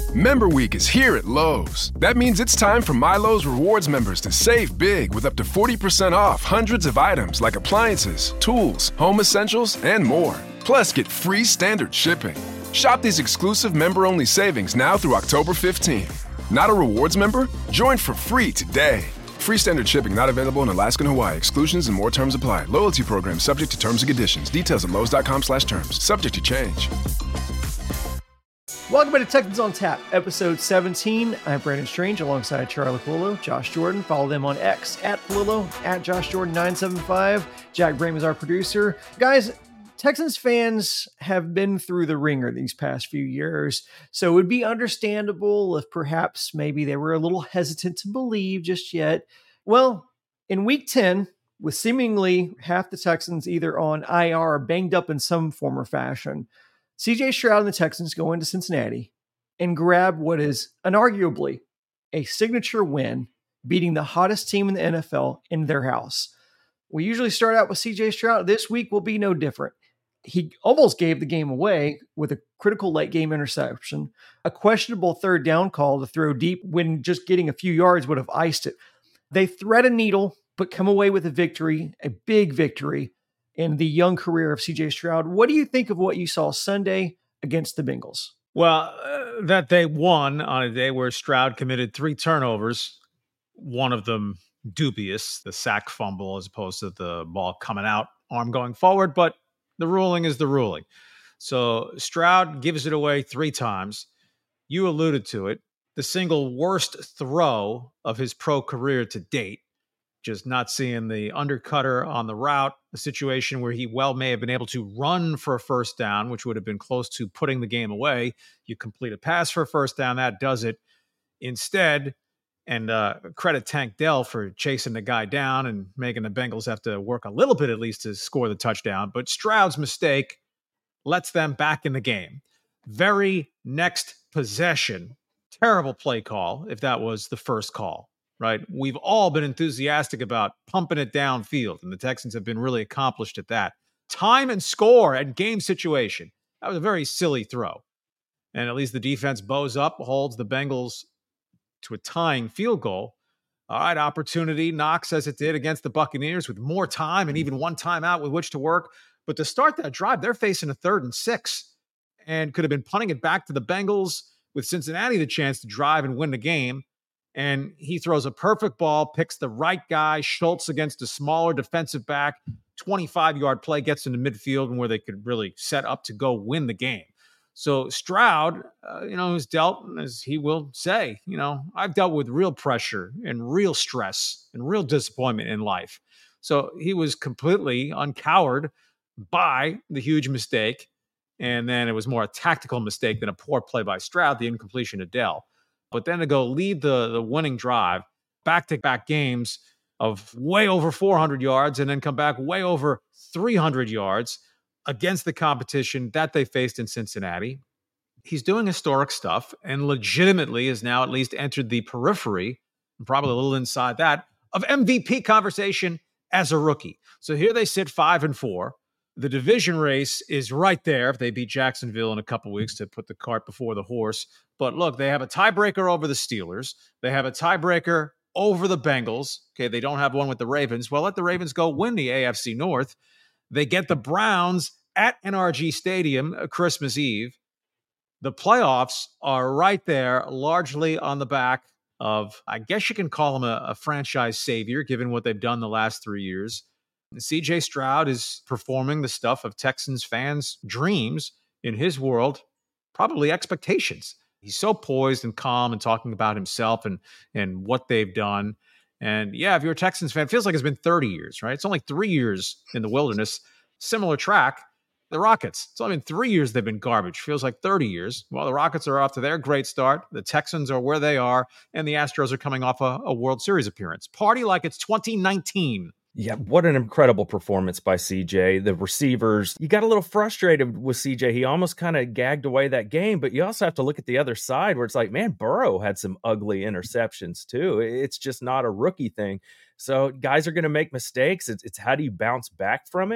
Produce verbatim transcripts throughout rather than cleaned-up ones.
Member Week is here at Lowe's. That means it's time for MyLowe's Rewards members to save big with up to forty percent off hundreds of items like appliances, tools, home essentials, and more. Plus, get free standard shipping. Shop these exclusive member-only savings now through October fifteenth. Not a rewards member? Join for free today. Free standard shipping not available in Alaska and Hawaii. Exclusions and more terms apply. Loyalty program subject to terms and conditions. Details at lowes.com slash terms. Subject to change. Welcome back to Texans on Tap, episode seventeen. I'm Brandon Strange alongside Charlie Polillo, Josh Jordan. Follow them on X at Polillo, at Josh Jordan nine seven five. Jack Brame is our producer. Guys, Texans fans have been through the ringer these past few years, so it would be understandable if perhaps maybe they were a little hesitant to believe just yet. Well, in week ten, with seemingly half the Texans either on I R or banged up in some form or fashion, C J Stroud and the Texans go into Cincinnati and grab what is unarguably a signature win, beating the hottest team in the N F L in their house. We usually start out with C J Stroud. This week will be no different. He almost gave the game away with a critical late game interception, a questionable third down call to throw deep when just getting a few yards would have iced it. They thread a needle, but come away with a victory, a big victory in the young career of C J Stroud. What do you think of what you saw Sunday against the Bengals? Well, uh, that they won on a day where Stroud committed three turnovers, one of them dubious, the sack fumble as opposed to the ball coming out, arm going forward, but the ruling is the ruling. So Stroud gives it away three times. You alluded to it. The single worst throw of his pro career to date, just not seeing the undercutter on the route, a situation where he well may have been able to run for a first down, which would have been close to putting the game away. You complete a pass for a first down, that does it. Instead, and uh, credit Tank Dell for chasing the guy down and making the Bengals have to work a little bit at least to score the touchdown. But Stroud's mistake lets them back in the game. Very next possession, terrible play call if that was the first call, right? We've all been enthusiastic about pumping it downfield, and the Texans have been really accomplished at that. Time and score and game situation. That was a very silly throw. And at least the defense bows up, holds the Bengals to a tying field goal. All right, opportunity knocks as it did against the Buccaneers with more time and even one timeout with which to work. But to start that drive, they're facing a third and six and could have been punting it back to the Bengals with Cincinnati the chance to drive and win the game. And he throws a perfect ball, picks the right guy, Schultz against a smaller defensive back, twenty-five-yard play, gets into midfield and where they could really set up to go win the game. So Stroud, uh, you know, has dealt, as he will say, you know, I've dealt with real pressure and real stress and real disappointment in life. So he was completely uncowered by the huge mistake. And then it was more a tactical mistake than a poor play by Stroud, the incompletion to Dell. But then to go lead the, the winning drive, back-to-back games of way over four hundred yards and then come back way over three hundred yards against the competition that they faced in Cincinnati. He's doing historic stuff and legitimately has now at least entered the periphery, and probably a little inside that, of M V P conversation as a rookie. So here they sit five and four. The division race is right there if they beat Jacksonville in a couple weeks to put the cart before the horse. But look, they have a tiebreaker over the Steelers. They have a tiebreaker over the Bengals. Okay, they don't have one with the Ravens. Well, let the Ravens go win the A F C North. They get the Browns at N R G Stadium Christmas Eve. The playoffs are right there, largely on the back of, I guess you can call them a, a franchise savior, given what they've done the last three years. C J Stroud is performing the stuff of Texans fans' dreams in his world, probably expectations. He's so poised and calm and talking about himself and, and what they've done. And yeah, if you're a Texans fan, it feels like it's been thirty years, right? It's only three years in the wilderness. Similar track, the Rockets. It's only been three years they've been garbage. Feels like thirty years. Well, the Rockets are off to their great start. The Texans are where they are. And the Astros are coming off a, a World Series appearance. Party like it's twenty nineteen. Yeah, what an incredible performance by C J. The receivers, you got a little frustrated with C J. He almost kind of gagged away that game, but you also have to look at the other side where it's like, man, Burrow had some ugly interceptions too. It's just not a rookie thing. So guys are going to make mistakes. It's, it's how do you bounce back from it?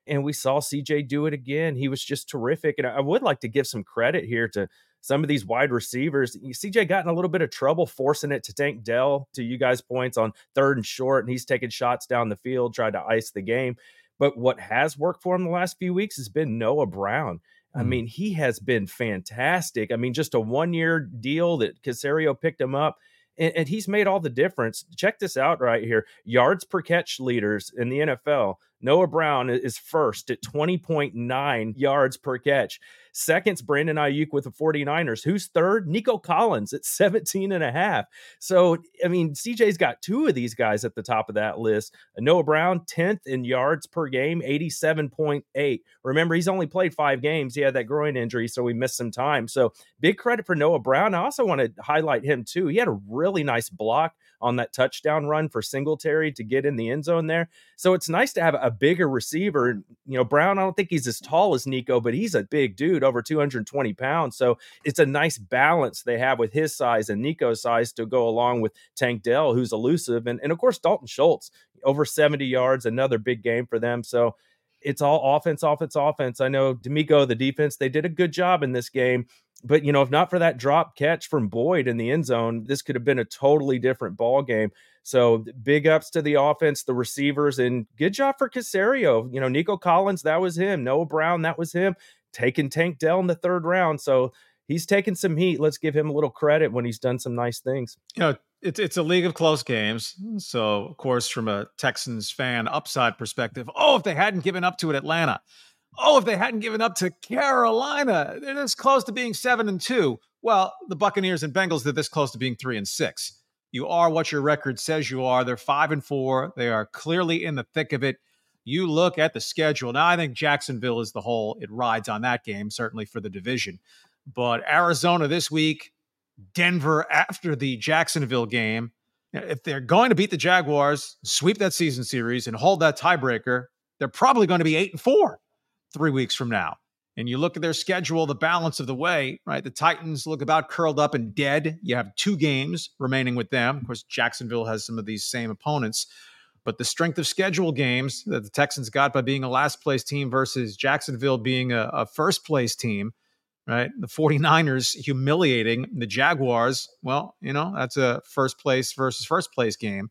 And we saw C J do it again. He was just terrific. And I would like to give some credit here to some of these wide receivers. C J got in a little bit of trouble forcing it to Tank Dell, to you guys' points, on third and short, and he's taking shots down the field, tried to ice the game. But what has worked for him the last few weeks has been Noah Brown. I mm. mean, he has been fantastic. I mean, just a one-year deal that Caserio picked him up, and, and he's made all the difference. Check this out right here. Yards per catch leaders in the N F L. Noah Brown is first at twenty point nine yards per catch. Second's Brandon Ayuk with the forty-niners. Who's third? Nico Collins at seventeen and a half. So, I mean, C J's got two of these guys at the top of that list. Noah Brown, tenth in yards per game, eighty-seven point eight. Remember, he's only played five games. He had that groin injury, so we missed some time. So big credit for Noah Brown. I also want to highlight him too. He had a really nice block on that touchdown run for Singletary to get in the end zone there. So it's nice to have a bigger receiver. You know, Brown, I don't think he's as tall as Nico, but he's a big dude, over two hundred twenty pounds. So it's a nice balance they have with his size and Nico's size to go along with Tank Dell, who's elusive. And, and of course, Dalton Schultz, over seventy yards, another big game for them. So it's all offense, offense, offense. I know D'Amico, the defense, they did a good job in this game. But, you know, if not for that drop catch from Boyd in the end zone, this could have been a totally different ball game. So big ups to the offense, the receivers, and good job for Caserio. You know, Nico Collins, that was him. Noah Brown, that was him. Taking Tank Dell in the third round. So he's taking some heat. Let's give him a little credit when he's done some nice things. You know, it's it's a league of close games. So, of course, from a Texans fan upside perspective, oh, if they hadn't given up to it, Atlanta. Oh, if they hadn't given up to Carolina, they're this close to being seven and two. Well, the Buccaneers and Bengals, they're this close to being three and six. You are what your record says you are. They're five and four. They are clearly in the thick of it. You look at the schedule. Now, I think Jacksonville is the whole. It rides on that game, certainly for the division. But Arizona this week, Denver after the Jacksonville game. If they're going to beat the Jaguars, sweep that season series, and hold that tiebreaker, they're probably going to be eight and four. Three weeks from now. And you look at their schedule, the balance of the way, right? The Titans look about curled up and dead. You have two games remaining with them. Of course, Jacksonville has some of these same opponents. But the strength of schedule games that the Texans got by being a last place team versus Jacksonville being a, a first place team, right? The forty-niners humiliating the Jaguars. Well, you know, that's a first place versus first place game.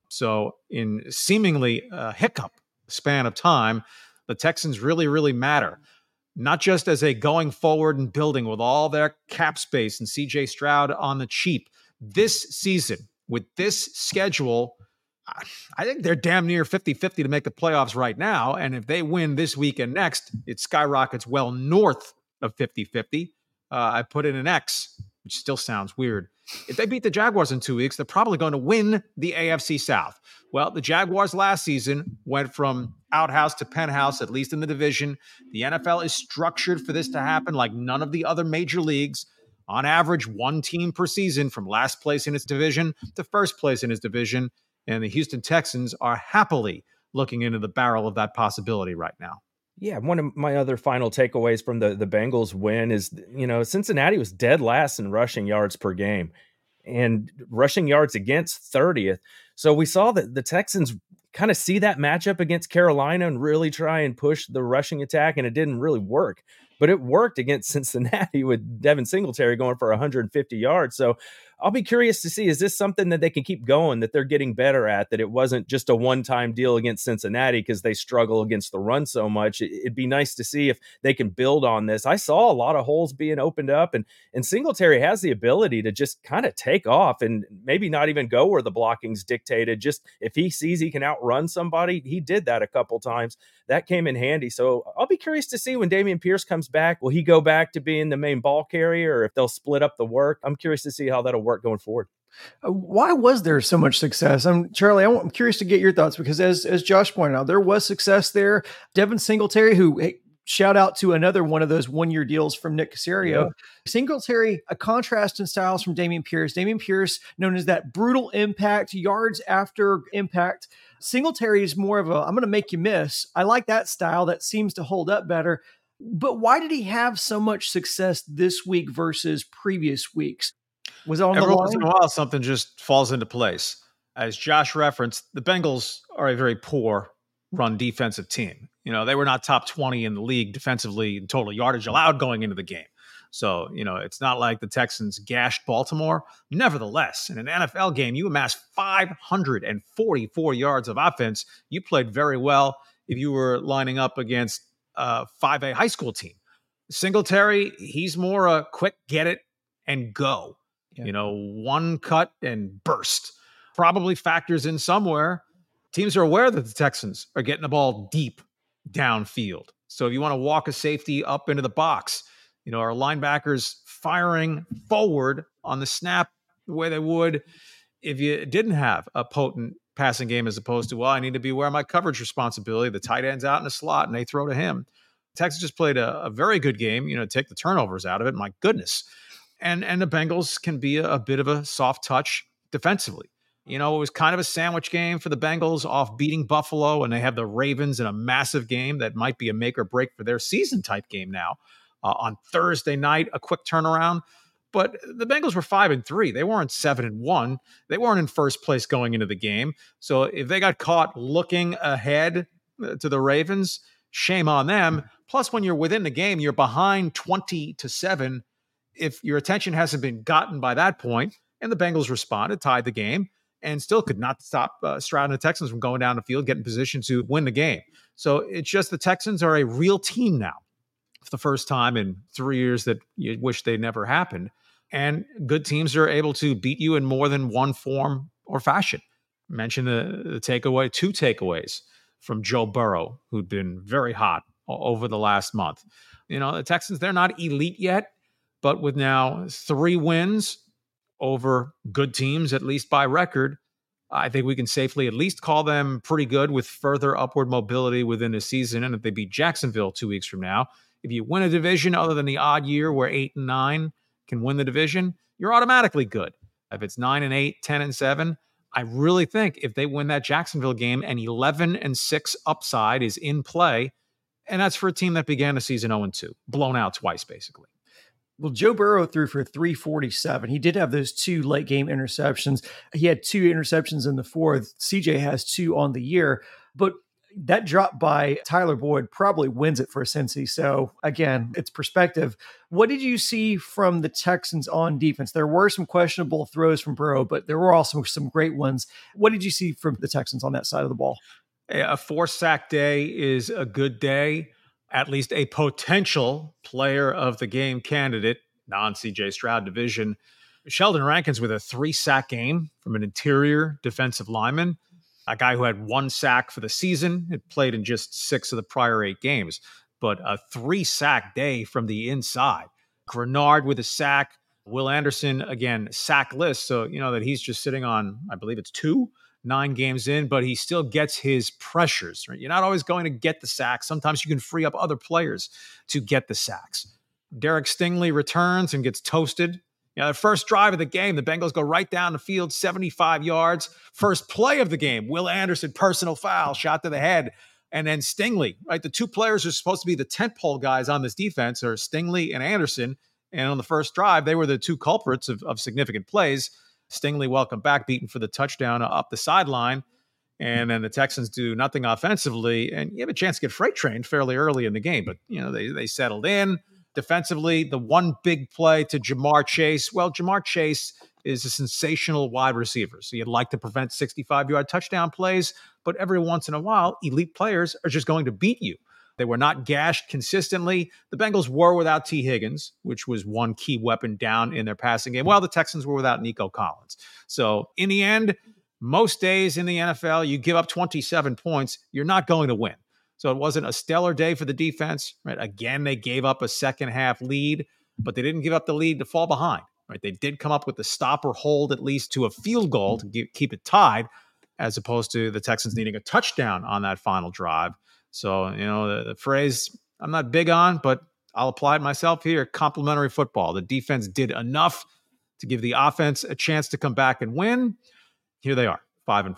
So in seemingly a hiccup span of time, the Texans really, really matter, not just as a going forward and building with all their cap space and C J Stroud on the cheap. This season, with this schedule, I think they're damn near fifty-fifty to make the playoffs right now. And if they win this week and next, it skyrockets well north of fifty-fifty. Uh, I put in an X, which still sounds weird. If they beat the Jaguars in two weeks, they're probably going to win the A F C South. Well, the Jaguars last season went from outhouse to penthouse, at least in the division. The N F L is structured for this to happen like none of the other major leagues. On average, one team per season from last place in its division to first place in its division. And the Houston Texans are happily looking into the barrel of that possibility right now. Yeah, one of my other final takeaways from the, the Bengals win is, you know, Cincinnati was dead last in rushing yards per game and rushing yards against thirtieth. So we saw that the Texans kind of see that matchup against Carolina and really try and push the rushing attack, and it didn't really work. But it worked against Cincinnati with Devin Singletary going for one hundred fifty yards. So I'll be curious to see, is this something that they can keep going, that they're getting better at, that it wasn't just a one-time deal against Cincinnati because they struggle against the run so much? It'd be nice to see if they can build on this. I saw a lot of holes being opened up, and, and Singletary has the ability to just kind of take off and maybe not even go where the blocking's dictated. Just if he sees he can outrun somebody, he did that a couple times. That came in handy. So I'll be curious to see when Dameon Pierce comes back. Will he go back to being the main ball carrier, or if they'll split up the work? I'm curious to see how that'll work going forward. Uh, why was there so much success? I'm Charlie. I'm, I'm curious to get your thoughts, because as as Josh pointed out, there was success there. Devin Singletary, who hey, shout out to another one of those one year deals from Nick Caserio. Yeah. Singletary, a contrast in styles from Dameon Pierce. Dameon Pierce, known as that brutal impact, yards after impact. Singletary is more of a, I'm going to make you miss. I like that style. That seems to hold up better. But why did he have so much success this week versus previous weeks? Was it on Every the line? once in a while, something just falls into place. As Josh referenced, the Bengals are a very poor run defensive team. You know, they were not top twenty in the league defensively in total yardage allowed going into the game. So, you know, it's not like the Texans gashed Baltimore. Nevertheless, in an N F L game, you amassed five hundred forty-four yards of offense. You played very well if you were lining up against a five A high school team. Singletary, he's more a quick get it and go. Yeah. You know, one cut and burst. Probably factors in somewhere. Teams are aware that the Texans are getting the ball deep downfield. So if you want to walk a safety up into the box, you know, our linebackers firing forward on the snap the way they would if you didn't have a potent passing game, as opposed to, well, I need to be aware of my coverage responsibility. The tight end's out in the slot and they throw to him. Texas just played a, a very good game, you know, take the turnovers out of it. My goodness. And and the Bengals can be a, a bit of a soft touch defensively. You know, it was kind of a sandwich game for the Bengals off beating Buffalo, and they have the Ravens in a massive game that might be a make or break for their season type game now. Uh, on Thursday night, a quick turnaround. But the Bengals were five and three. They weren't seven and one. They weren't in first place going into the game. So if they got caught looking ahead to the Ravens, shame on them. Plus, when you're within the game, you're behind twenty to seven. If your attention hasn't been gotten by that point, and the Bengals responded, tied the game, and still could not stop uh, Stroud and the Texans from going down the field, getting in position to win the game. So it's just the Texans are a real team now. For the first time in three years that you wish they never happened. And good teams are able to beat you in more than one form or fashion. Mention the, the takeaway, two takeaways from Joe Burrow, who'd been very hot over the last month. You know, the Texans, they're not elite yet, but with now three wins over good teams, at least by record, I think we can safely at least call them pretty good with further upward mobility within the season. And if they beat Jacksonville two weeks from now, if you win a division other than the odd year where eight and nine can win the division, you're automatically good. If it's nine and eight, ten and seven, I really think if they win that Jacksonville game and eleven and six upside is in play, and that's for a team that began the season oh and two, blown out twice basically. Well, Joe Burrow threw for three forty-seven. He did have those two late game interceptions. He had two interceptions in the fourth. C J has two on the year, but that drop by Tyler Boyd probably wins it for Cincy. So again, it's perspective. What did you see from the Texans on defense? There were some questionable throws from Burrow, but there were also some great ones. What did you see from the Texans on that side of the ball? A four sack day is a good day. At least a potential player of the game candidate, non-C J Stroud division. Sheldon Rankins with a three sack game from an interior defensive lineman. A guy who had one sack for the season, had played in just six of the prior eight games, but a three-sack day from the inside. Grenard with a sack. Will Anderson, again, sackless, so you know that he's just sitting on, I believe it's two, nine games in, but he still gets his pressures. Right? You're not always going to get the sacks. Sometimes you can free up other players to get the sacks. Derek Stingley returns and gets toasted. You know, the first drive of the game, the Bengals go right down the field, seventy-five yards. First play of the game, Will Anderson, personal foul, shot to the head. And then Stingley, right? The two players who are supposed to be the tentpole guys on this defense are Stingley and Anderson. And on the first drive, they were the two culprits of, of significant plays. Stingley, welcome back, beaten for the touchdown up the sideline. And then the Texans do nothing offensively. And you have a chance to get freight trained fairly early in the game. But, you know, they they settled in. Defensively, the one big play to Jamar Chase. Well, Jamar Chase is a sensational wide receiver. So you'd like to prevent sixty-five-yard touchdown plays, but every once in a while, elite players are just going to beat you. They were not gashed consistently. The Bengals were without T. Higgins, which was one key weapon down in their passing game, while the Texans were without Nico Collins. So in the end, most days in the N F L, you give up twenty-seven points, you're not going to win. So it wasn't a stellar day for the defense. Right? Again, they gave up a second half lead, but they didn't give up the lead to fall behind. Right? They did come up with the stop or hold at least to a field goal to get, keep it tied, as opposed to the Texans needing a touchdown on that final drive. So, you know, the, the phrase I'm not big on, but I'll apply it myself here, complementary football. The defense did enough to give the offense a chance to come back and win. Here they are, five and four.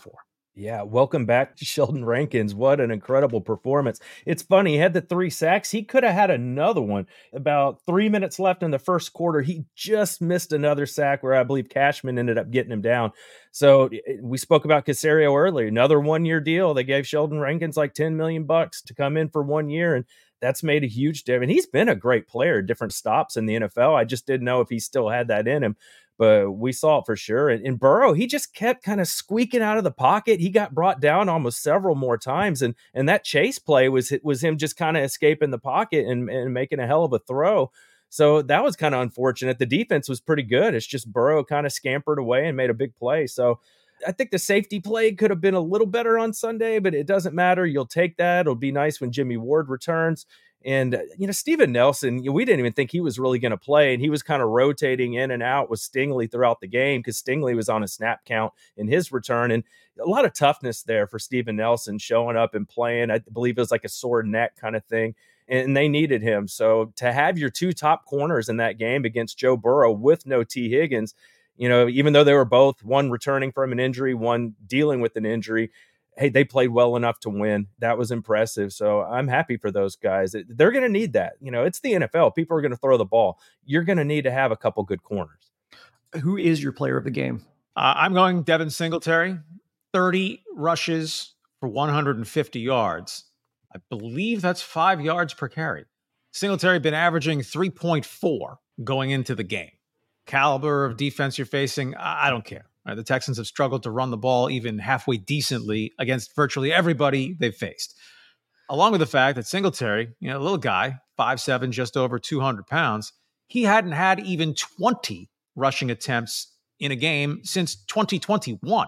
Yeah, welcome back to Sheldon Rankins. What an incredible performance. It's funny, he had the three sacks. He could have had another one. About three minutes left in the first quarter. He just missed another sack where I believe Cashman ended up getting him down. So we spoke about Caserio earlier. Another one-year deal. They gave Sheldon Rankins like ten million bucks to come in for one year, and that's made a huge difference. He's been a great player at different stops in the N F L. I just didn't know if he still had that in him. But we saw it for sure. And, and Burrow, he just kept kind of squeaking out of the pocket. He got brought down almost several more times. And and that chase play was, was him just kind of escaping the pocket and, and making a hell of a throw. So that was kind of unfortunate. The defense was pretty good. It's just Burrow kind of scampered away and made a big play. So I think the safety play could have been a little better on Sunday, but it doesn't matter. You'll take that. It'll be nice when Jimmy Ward returns. And, you know, Steven Nelson, we didn't even think he was really going to play. And he was kind of rotating in and out with Stingley throughout the game because Stingley was on a snap count in his return. And a lot of toughness there for Steven Nelson showing up and playing. I believe it was like a sore neck kind of thing. And they needed him. So to have your two top corners in that game against Joe Burrow with no T. Higgins, you know, even though they were both one returning from an injury, one dealing with an injury, hey, they played well enough to win. That was impressive. So I'm happy for those guys. They're going to need that. You know, it's the N F L. People are going to throw the ball. You're going to need to have a couple good corners. Who is your player of the game? Uh, I'm going Devin Singletary, thirty rushes for one hundred fifty yards. I believe that's five yards per carry. Singletary been averaging three point four going into the game. Caliber of defense you're facing, I don't care. Right, the Texans have struggled to run the ball even halfway decently against virtually everybody they've faced. Along with the fact that Singletary, you know, a little guy, five seven, just over two hundred pounds, he hadn't had even twenty rushing attempts in a game since twenty twenty-one.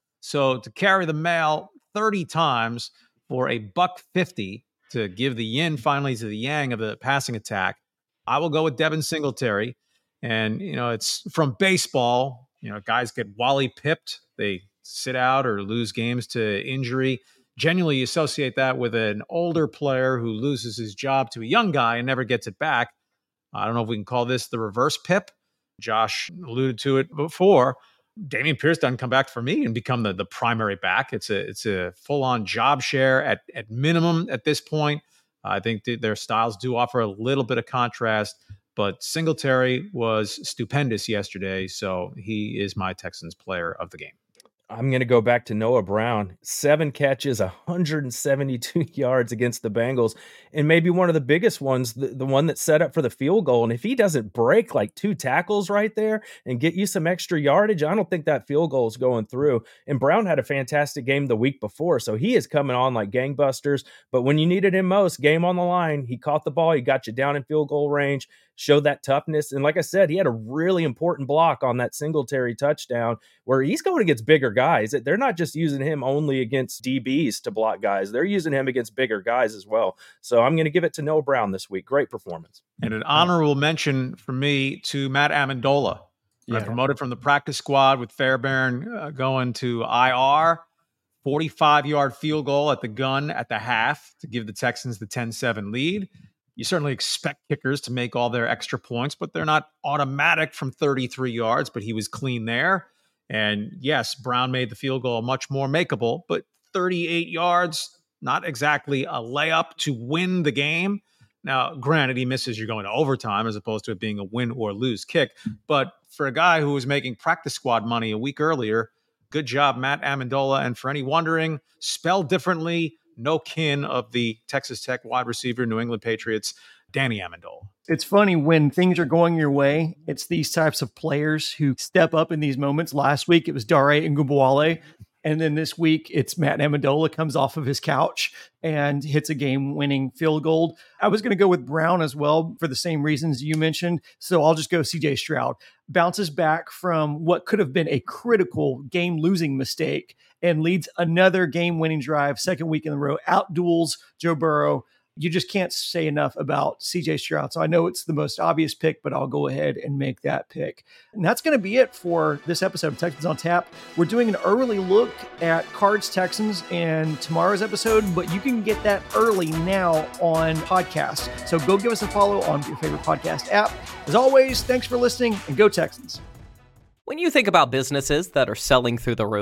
So to carry the mail thirty times for a buck fifty to give the yin finally to the yang of the passing attack, I will go with Devin Singletary. And, you know, it's from baseball. You know, guys get Wally pipped. They sit out or lose games to injury. Generally, you associate that with an older player who loses his job to a young guy and never gets it back. I don't know if we can call this the reverse pip. Josh alluded to it before. Dameon Pierce doesn't come back for me and become the, the primary back. It's a it's a full-on job share at, at minimum at this point. I think th- their styles do offer a little bit of contrast. But Singletary was stupendous yesterday, so he is my Texans player of the game. I'm going to go back to Noah Brown. Seven catches, one hundred seventy-two yards against the Bengals, and maybe one of the biggest ones, the, the one that set up for the field goal. And if he doesn't break like two tackles right there and get you some extra yardage, I don't think that field goal is going through. And Brown had a fantastic game the week before, so he is coming on like gangbusters. But when you needed him most, game on the line, he caught the ball, he got you down in field goal range, showed that toughness. And like I said, he had a really important block on that Singletary touchdown where he's going against bigger guys. They're not just using him only against D Bs to block guys. They're using him against bigger guys as well. So I'm going to give it to Noah Brown this week. Great performance. And an honorable mention for me to Matt Amendola. Yeah. Right, promoted from the practice squad with Fairbairn uh, going to I R. forty-five-yard field goal at the gun at the half to give the Texans the ten seven lead. You certainly expect kickers to make all their extra points, but they're not automatic from thirty-three yards, but he was clean there. And yes, Brown made the field goal much more makeable, but thirty-eight yards, not exactly a layup to win the game. Now, granted, he misses, you're going to overtime as opposed to it being a win or lose kick. But for a guy who was making practice squad money a week earlier, good job, Matt Amendola. And for any wondering, spelled differently, no kin of the Texas Tech wide receiver, New England Patriots, Danny Amendola. It's funny when things are going your way, it's these types of players who step up in these moments. Last week, it was Dare Ngubwale. And then this week, it's Matt Amendola comes off of his couch and hits a game-winning field goal. I was going to go with Brown as well for the same reasons you mentioned. So I'll just go C J Stroud. Bounces back from what could have been a critical game-losing mistake and leads another game-winning drive, second week in a row, outduels Joe Burrow. You just can't say enough about C J Stroud. So I know it's the most obvious pick, but I'll go ahead and make that pick. And that's going to be it for this episode of Texans on Tap. We're doing an early look at Cards Texans in tomorrow's episode, but you can get that early now on podcast. So go give us a follow on your favorite podcast app. As always, thanks for listening and go Texans. When you think about businesses that are selling through the roof,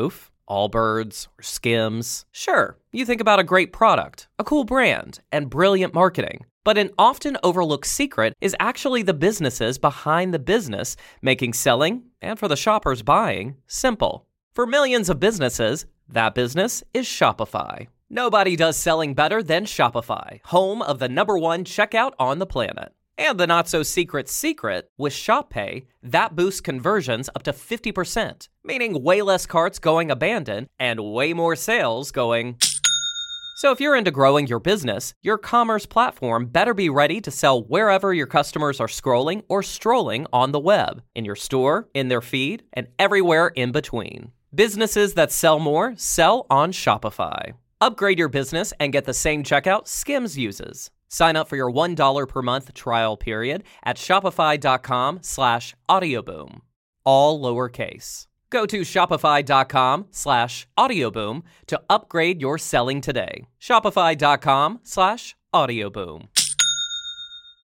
Allbirds or Skims. Sure, you think about a great product, a cool brand, and brilliant marketing. But an often overlooked secret is actually the businesses behind the business, making selling, and for the shoppers buying, simple. For millions of businesses, that business is Shopify. Nobody does selling better than Shopify, home of the number one checkout on the planet. And the not-so-secret secret, with Shop Pay, that boosts conversions up to fifty percent, meaning way less carts going abandoned and way more sales going... So if you're into growing your business, your commerce platform better be ready to sell wherever your customers are scrolling or strolling on the web, in your store, in their feed, and everywhere in between. Businesses that sell more sell on Shopify. Upgrade your business and get the same checkout Skims uses. Sign up for your one dollar per month trial period at shopify.com slash audioboom. All lowercase. Go to shopify.com slash audioboom to upgrade your selling today. Shopify.com slash audioboom.